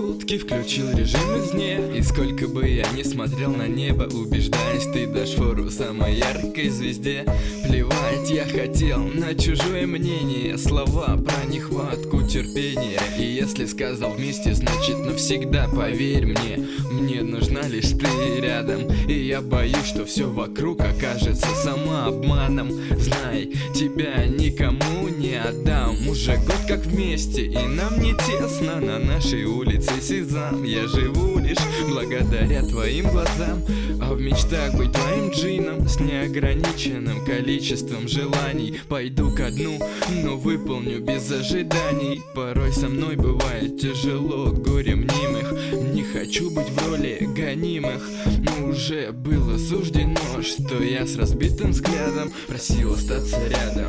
сутки включил режим извне, и сколько бы я ни смотрел на небо, убеждаюсь, ты дашь фору самой яркой звезде. Плевать я хотел на чужое мнение, слова про нехватку терпения. И если сказал вместе, значит навсегда. Поверь мне, мне нужна лишь ты рядом. И я боюсь, что все вокруг окажется самообманом. Знай, тебя никому не отдам. Уже год как вместе, и нам не тесно на нашей улице Сезам. Я живу лишь благодаря твоим глазам, а в мечтах быть твоим джином с неограниченным количеством желаний. Пойду ко дну, но выполню без ожиданий. Порой со мной бывает тяжело, горе мнимых. Не хочу быть в роли гонимых, но уже было суждено, что я с разбитым взглядом просил остаться рядом.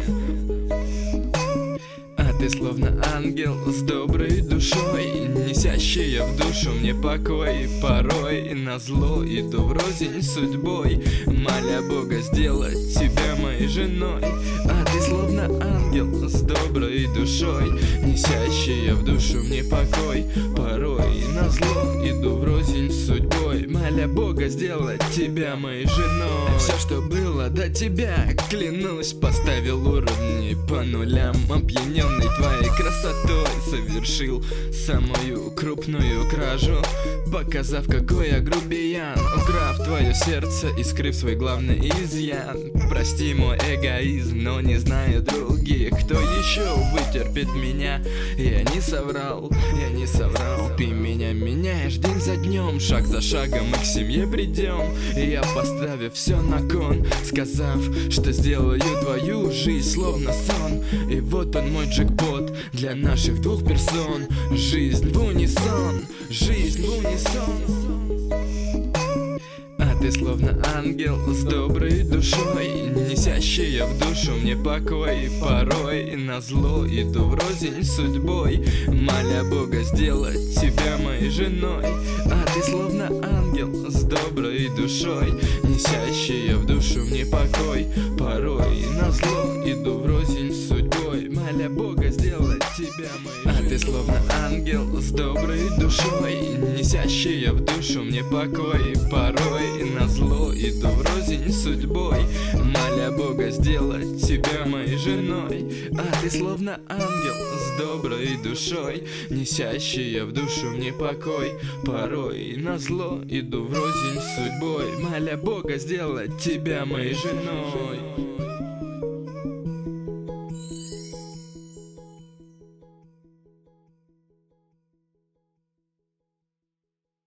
Ты словно ангел с доброй душой, несящая в душу мне покой. Порой назло иду врознь с судьбой, моля Бога сделать тебя моей женой. А ты словно ангел с доброй душой, несящая в душу мне покой. Порой назло иду врознь с судьбой, моля Бога сделать тебя моей женой. Все, что было до тебя, клянусь, поставил уровни по нулям. Опьяненный твоей красотой совершил самую крупную кражу, показав, какой я грубиян, украв твое сердце и скрыв свой главный изъян. Прости мой эгоизм, но не знаю других, кто еще вытерпит меня. Я не соврал, я не соврал. Ты меня меняешь день за днем, шаг за шагом мы к семье придем. И я, поставив все на кон, сказав, что сделаю твою жизнь словно сон. И вот он мой джекпот для наших двух персон. Жизнь в унисон, жизнь в унисон. А ты словно ангел с доброй душой, несящая в душу мне покой. Порой назло иду врознь с судьбой, моля Бога сделать тебя моей женой. А ты словно ангел с доброй душой, несящая в душу мне покой. Порой назло иду врознь с судьбой, моля Бога сделать тебя моей женой. А ты словно ангел с доброй душой, несящая в душу мне покой. Порой назло иду врознь с судьбой, моля Бога сделать тебя моей женой. А ты словно ангел с доброй душой, несящая в душу мне покой. Порой назло иду врознь с судьбой, моля Бога сделать тебя моей женой.